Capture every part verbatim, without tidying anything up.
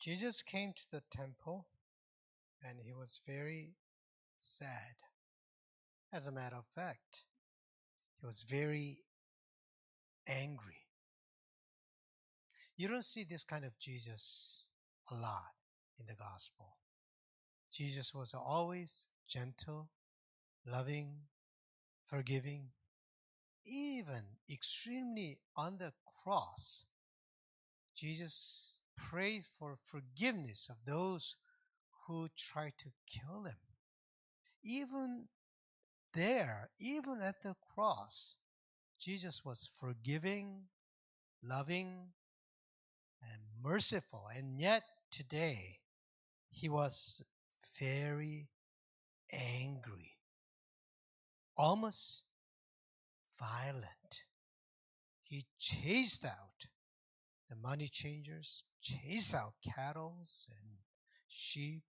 Jesus came to the temple and he was very sad. As a matter of fact, he was very angry. You don't see this kind of Jesus a lot in the gospel. Jesus was always gentle, loving, forgiving, even extremely on the cross. Jesus prayed for forgiveness of those who tried to kill him. Even there, even at the cross, Jesus was forgiving, loving, and merciful. And yet today, he was very angry, almost violent. He chased out the money changers, chased out cattle and sheep.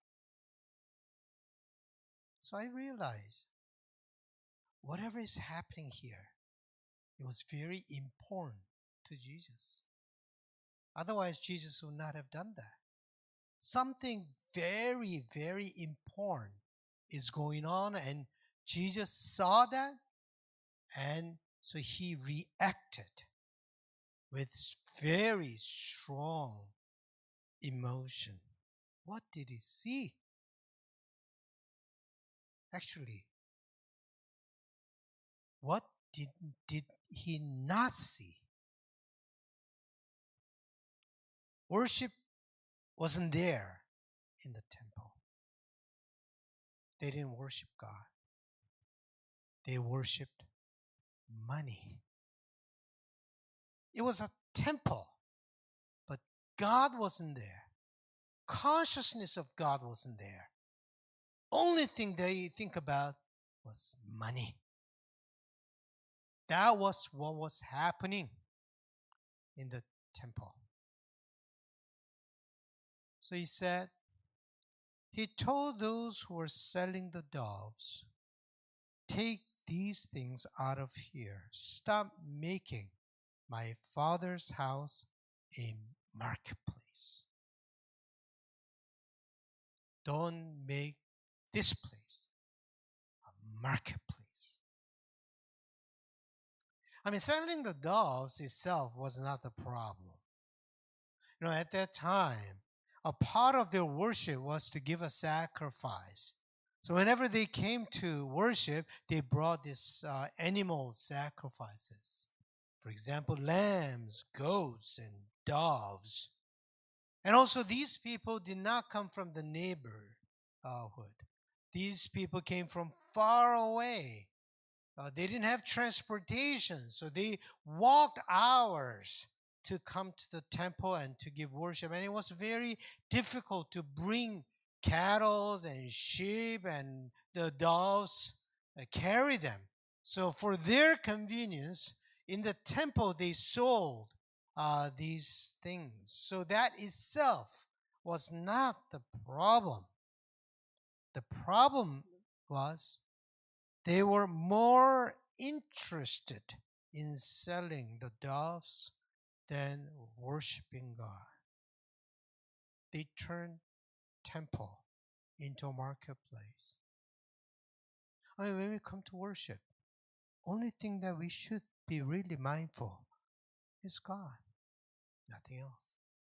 So I realized whatever is happening here, it was very important to Jesus. Otherwise, Jesus would not have done that. Something very, very important is going on, and Jesus saw that, and so he reacted with very strong emotion. What did he see? Actually, what did, did he not see? Worship wasn't there in the temple. They didn't worship God. They worshiped money. It was a temple, but God wasn't there. Consciousness of God wasn't there. Only thing they think about was money. That was what was happening in the temple. So he said, he told those who were selling the doves, take these things out of here. Stop making my Father's house a marketplace. Don't make this place a marketplace. I mean, selling the doves itself was not the problem. You know, at that time, a part of their worship was to give a sacrifice. So whenever they came to worship, they brought these uh, animal sacrifices. For example, lambs, goats, and doves. And also these people did not come from the neighborhood. These people came from far away. Uh, they didn't have transportation, so they walked hours to come to the temple and to give worship. And it was very difficult to bring cattle and sheep and the doves, uh, carry them. So for their convenience, in the temple they sold uh, these things. So that itself was not the problem. The problem was they were more interested in selling the doves than worshiping God. They turned temple into a marketplace. I mean, when we come to worship, only thing that we should be really mindful is God, nothing else.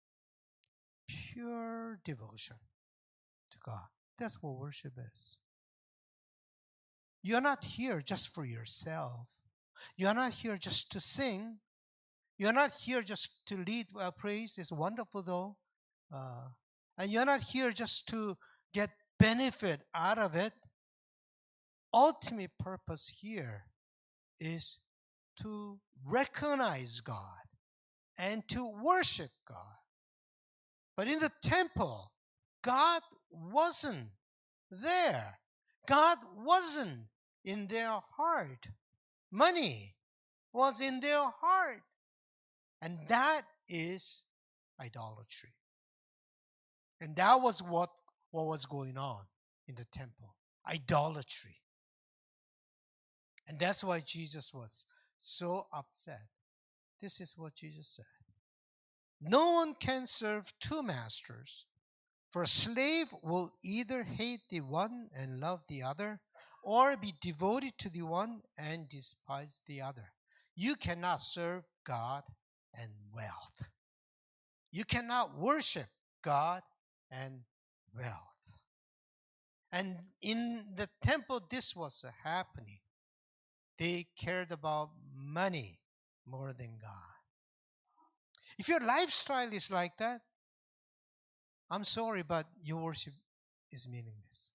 Pure devotion to God. That's what worship is. You're not here just for yourself. You're not here just to sing. You're not here just to lead uh, praise. It's wonderful though. Uh, and you're not here just to get benefit out of it. Ultimate purpose here is to recognize God and to worship God. But in the temple, God wasn't there. God wasn't in their heart. Money was in their heart. And that is idolatry. And that was what, what was going on in the temple. Idolatry. And that's why Jesus was so upset. This is what Jesus said. No one can serve two masters, for a slave will either hate the one and love the other, or be devoted to the one and despise the other. You cannot serve God and wealth. You cannot worship God and wealth. And in the temple, this was happening. They cared about money more than God. If your lifestyle is like that, I'm sorry, but your worship is meaningless.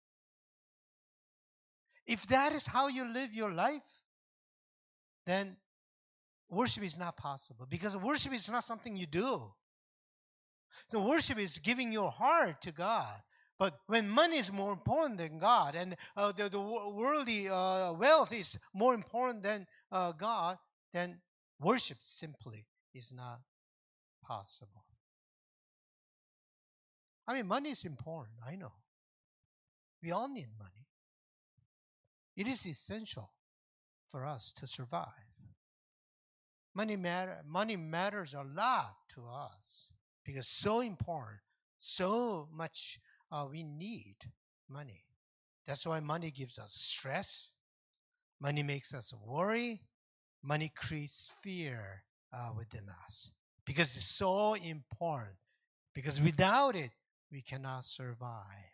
If that is how you live your life, then worship is not possible, because worship is not something you do. So worship is giving your heart to God. But when money is more important than God, and uh, the, the worldly uh, wealth is more important than uh, God, then worship simply is not possible. I mean, money is important, I know. We all need money. It is essential for us to survive. Money matter, money matters a lot to us because so important, so much uh, we need money. That's why money gives us stress. Money makes us worry. Money creates fear uh, within us because it's so important. Because without it, we cannot survive.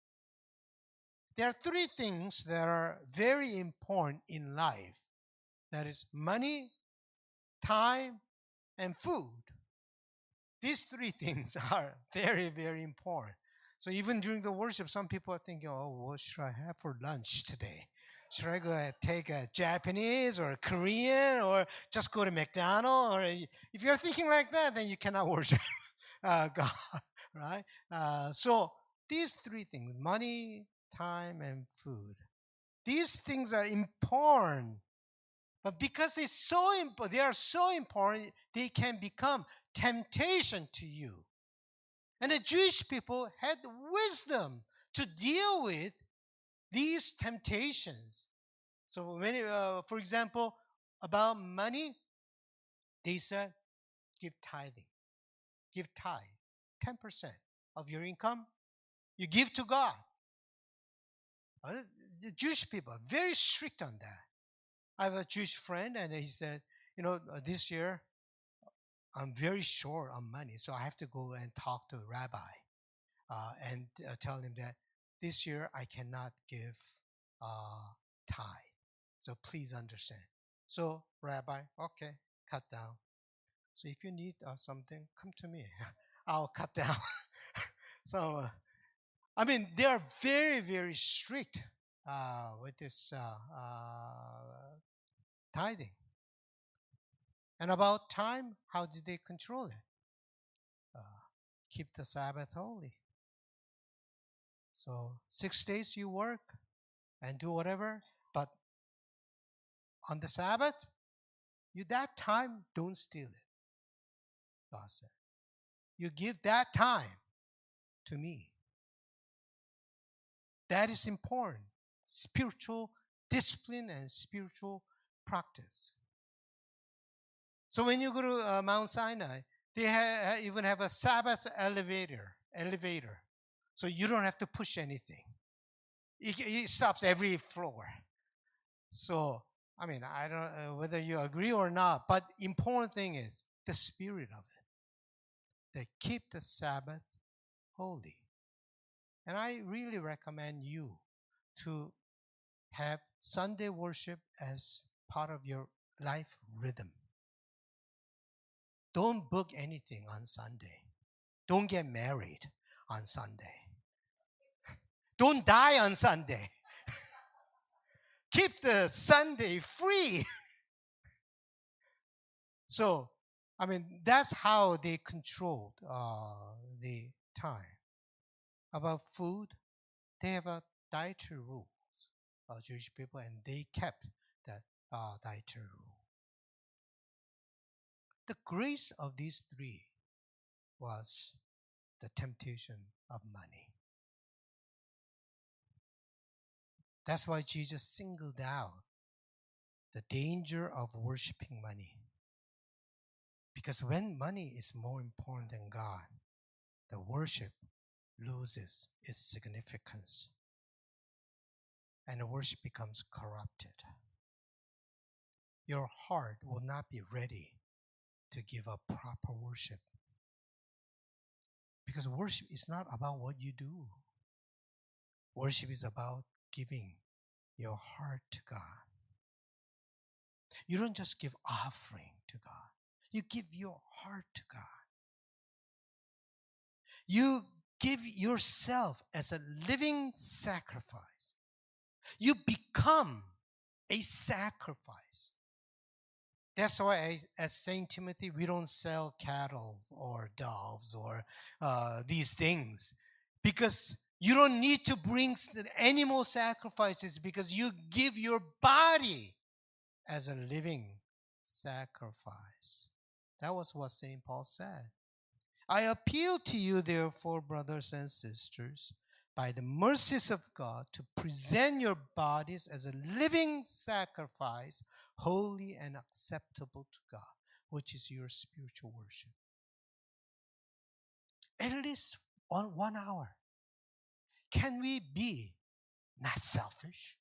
There are three things that are very important in life. That is money, time, and food. These three things are very, very important. So even during the worship, some people are thinking, oh, what should I have for lunch today? Should I go take a Japanese or a Korean or just go to McDonald's? Or if you're thinking like that, then you cannot worship uh, God, right? Uh, so these three things, money, time, and food, these things are important. But because it's so imp- they are so important, they can become temptation to you. And the Jewish people had wisdom to deal with these temptations. So, when, uh, for example, about money, they said, give tithing, give tithe, ten percent of your income, you give to God. Uh, the Jewish people are very strict on that. I have a Jewish friend, and he said, you know, uh, this year I'm very short on money, so I have to go and talk to a rabbi uh, and uh, tell him that this year I cannot give uh, tithe. So please understand. So, rabbi, okay, cut down. So if you need uh, something, come to me. I'll cut down. so, uh, I mean, they are very, very strict uh, with this uh, uh, tithing. And about time, how did they control it? Uh, keep the Sabbath holy. So six days you work and do whatever, but on the Sabbath, you that time don't steal it. God said, you give that time to me. That is important. Spiritual discipline and spiritual practice. So when you go to uh, Mount Sinai, they ha- even have a Sabbath elevator. Elevator, so you don't have to push anything. It, it stops every floor. So I mean, I don't know whether you agree or not, but important thing is the spirit of it. They keep the Sabbath holy, and I really recommend you to have Sunday worship as part of your life rhythm. Don't book anything on Sunday. Don't get married on Sunday. Don't die on Sunday. Keep the Sunday free. So, I mean, that's how they controlled uh, the time. About food, they have a dietary rule, uh, Jewish people, and they kept that uh, dietary rule. The grace of these three was the temptation of money. That's why Jesus singled out the danger of worshiping money. Because when money is more important than God, the worship loses its significance and the worship becomes corrupted. Your heart will not be ready to give up proper worship. Because worship is not about what you do. Worship is about giving your heart to God. You don't just give offering to God. You give your heart to God. You give yourself as a living sacrifice. You become a sacrifice. That's why I, at Saint Timothy, we don't sell cattle or doves or uh, these things. Because you don't need to bring animal sacrifices because you give your body as a living sacrifice. That was what Saint Paul said. I appeal to you, therefore, brothers and sisters, by the mercies of God, to present your bodies as a living sacrifice, holy and acceptable to God, which is your spiritual worship. At least on one hour. Can we be not selfish?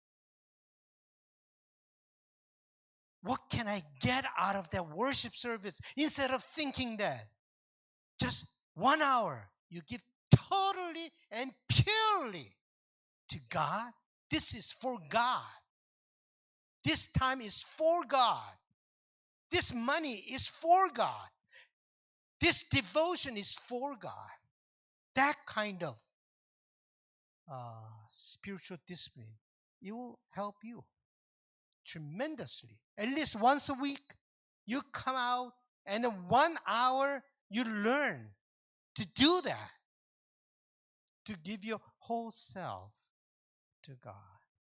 What can I get out of that worship service? Instead of thinking that just one hour you give totally and purely to God. This is for God. This time is for God. This money is for God. This devotion is for God. That kind of uh, spiritual discipline, it will help you tremendously. At least once a week, you come out and in one hour, you learn to do that. To give your whole self to God.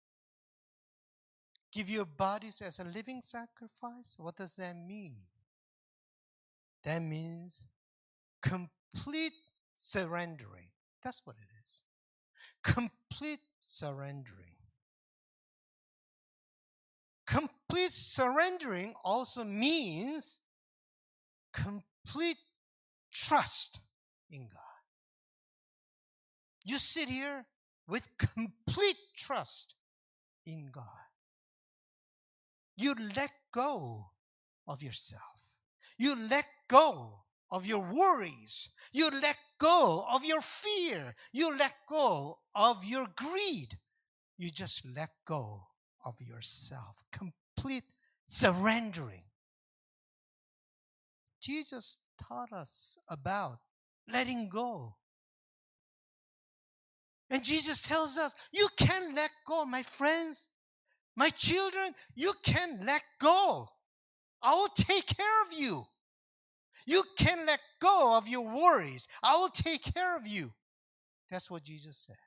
Give your bodies as a living sacrifice. What does that mean? That means complete surrendering. That's what it is. Complete surrendering. Complete surrendering also means complete trust in God. You sit here with complete trust in God. You let go of yourself. You let go of your worries. You let go of your fear. You let go of your greed. You just let go of yourself. Complete surrendering. Jesus taught us about letting go. And Jesus tells us, you can let go, my friends, my children, you can let go. I will take care of you. You can let go of your worries. I will take care of you. That's what Jesus said.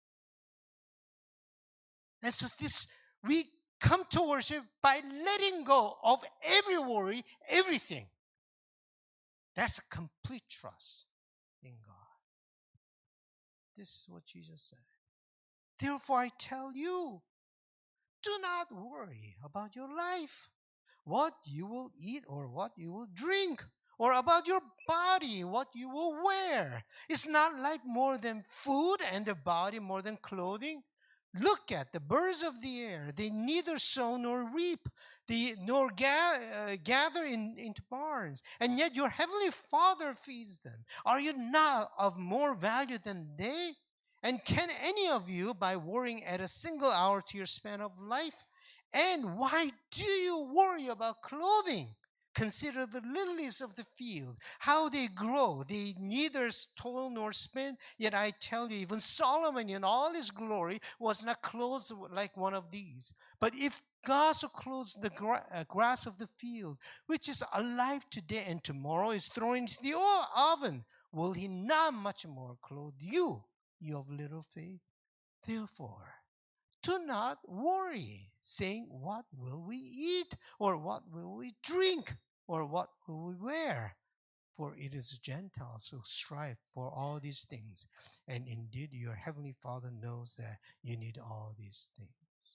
And so this, we come to worship by letting go of every worry, everything. That's a complete trust in God. This is what Jesus said. Therefore, I tell you, do not worry about your life, what you will eat or what you will drink, or about your body, what you will wear. Is not life more than food and the body more than clothing? Look at the birds of the air. They neither sow nor reap, they, nor ga- uh, gather in, into barns, and yet your heavenly Father feeds them. Are you not of more value than they? And can any of you, by worrying, add a single hour to your span of life? And why do you worry about clothing? Consider the lilies of the field, how they grow. They neither toil nor spin. Yet I tell you, even Solomon in all his glory was not clothed like one of these. But if God so clothes the gra- uh, grass of the field, which is alive today and tomorrow is thrown into the oven, will he not much more clothe you, you of little faith? Therefore, do not worry, saying, what will we eat? Or what will we drink? Or what will we wear? For it is Gentiles who strive for all these things. And indeed, your heavenly Father knows that you need all these things.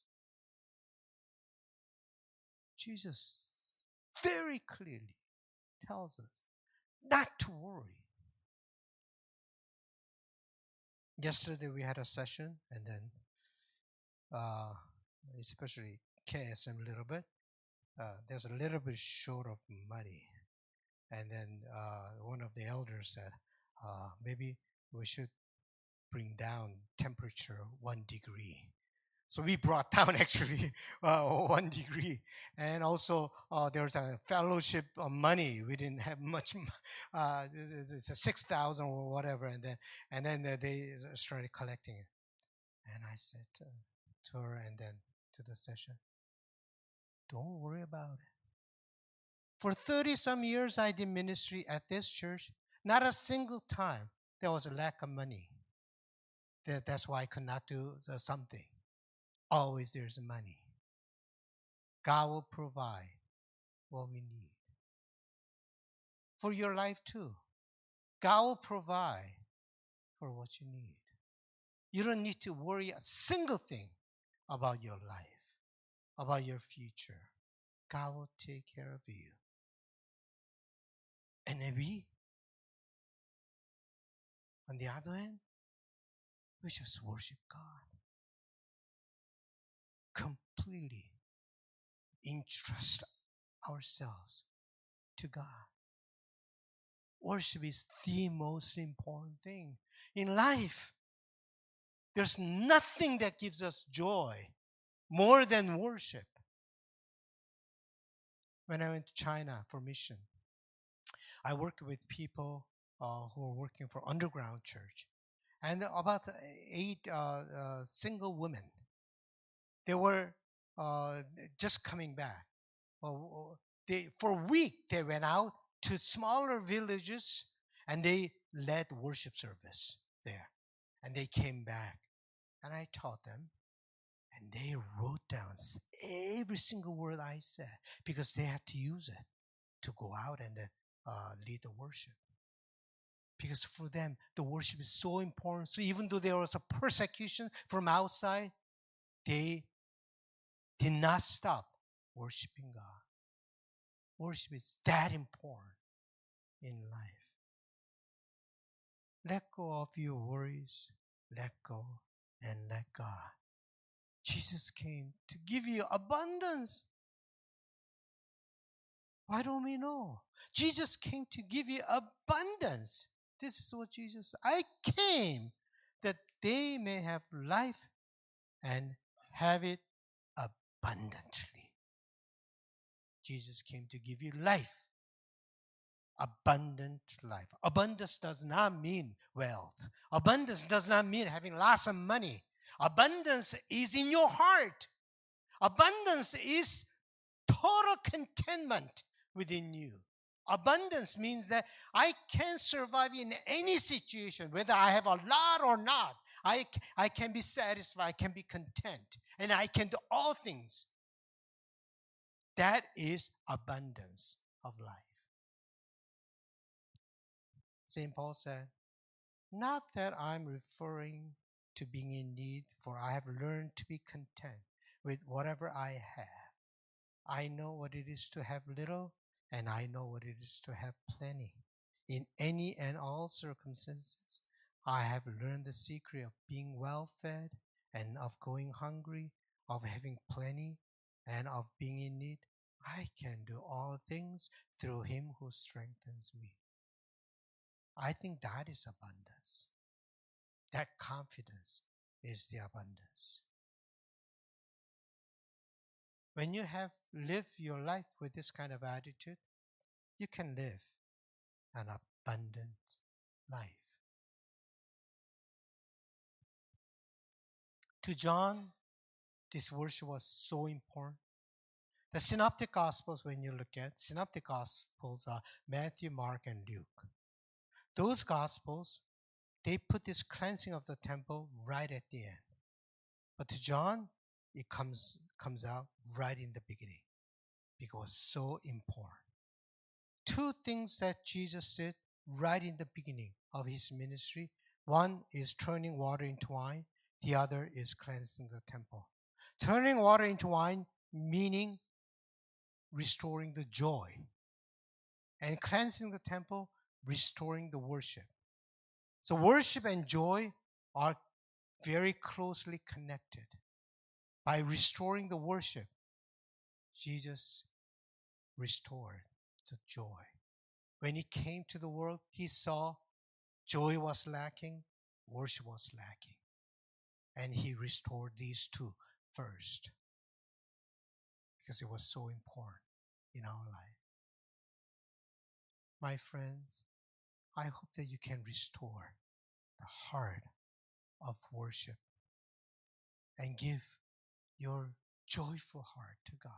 Jesus very clearly tells us not to worry. Yesterday we had a session, and then uh, especially K S M a little bit. Uh, there's a little bit short of money. And then uh, one of the elders said, uh, maybe we should bring down temperature one degree. So we brought down actually uh, one degree. And also uh, there was a fellowship of money. We didn't have much. Uh, it's, it's a six thousand or whatever. And then and then they started collecting it. And I said to, to her and then to the session, don't worry about it. For thirty some years I did ministry at this church. Not a single time there was a lack of money. That, that's why I could not do something. Always there's money. God will provide what we need. For your life too. God will provide for what you need. You don't need to worry a single thing about your life, about your future. God will take care of you. And then we, on the other hand, we just worship God. Completely entrust ourselves to God. Worship is the most important thing in life. There's nothing that gives us joy more than worship. When I went to China for mission, I worked with people uh, who were working for underground church. And about eight uh, uh, single women. They were uh, just coming back. Uh, they, for a week, they went out to smaller villages and they led worship service there. And they came back. And I taught them. And they wrote down every single word I said because they had to use it to go out and uh, lead the worship. Because for them, the worship is so important. So even though there was a persecution from outside, they did not stop worshiping God. Worship is that important in life. Let go of your worries. Let go and let God. Jesus came to give you abundance. Why don't we know? Jesus came to give you abundance. This is what Jesus said. I came that they may have life and have it abundantly. Jesus came to give you life. Abundant life. Abundance does not mean wealth. Abundance does not mean having lots of money. Abundance is in your heart. Abundance is total contentment within you. Abundance means that I can survive in any situation, whether I have a lot or not. I, I can be satisfied, I can be content, and I can do all things. That is abundance of life. Saint Paul said, not that I'm referring to being in need, for I have learned to be content with whatever I have. I know what it is to have little, and I know what it is to have plenty. In any and all circumstances, I have learned the secret of being well-fed and of going hungry, of having plenty and of being in need. I can do all things through him who strengthens me. I think that is abundance. That confidence is the abundance. When you have lived your life with this kind of attitude, you can live an abundant life. To John, this worship was so important. The Synoptic Gospels, when you look at, Synoptic Gospels are Matthew, Mark, and Luke. Those Gospels, they put this cleansing of the temple right at the end. But to John, it comes, comes out right in the beginning because it's so important. Two things that Jesus did right in the beginning of his ministry. One is turning water into wine. The other is cleansing the temple. Turning water into wine, meaning restoring the joy. and cleansing the temple, restoring the worship. So worship and joy are very closely connected. By restoring the worship, Jesus restored the joy. When he came to the world, he saw joy was lacking, worship was lacking. And he restored these two first because it was so important in our life. My friends, I hope that you can restore the heart of worship and give your joyful heart to God.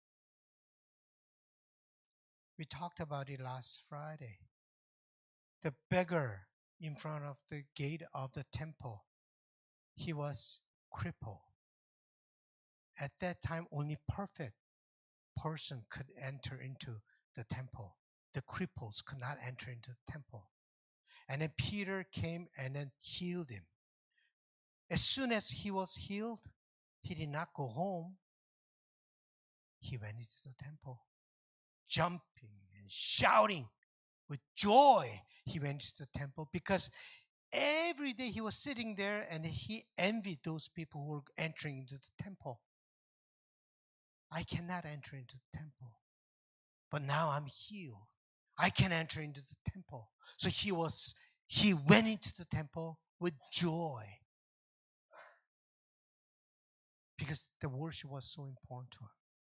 We talked about it last Friday. The beggar in front of the gate of the temple, he was crippled. At that time, only perfect person could enter into the temple. The cripples could not enter into the temple. And then Peter came and then healed him. As soon as he was healed, he did not go home. He went into the temple, jumping and shouting with joy. He went to the temple because every day he was sitting there and he envied those people who were entering into the temple. I cannot enter into the temple, but now I'm healed. I can enter into the temple. So he was, he went into the temple with joy because the worship was so important to him.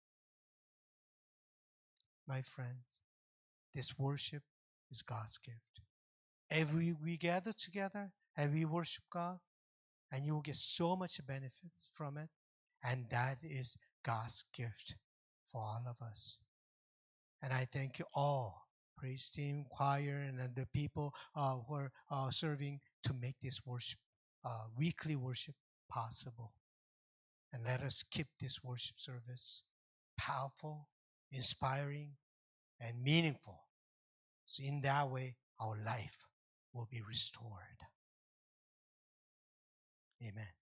My friends, this worship is God's gift. Every we gather together and we worship God, and you will get so much benefits from it. And that is God's gift for all of us. And I thank you all, praise team, choir, and the people uh, who are uh, serving to make this worship, uh, weekly worship possible. And let us keep this worship service powerful, inspiring, and meaningful. So in that way, our life will be restored. Amen.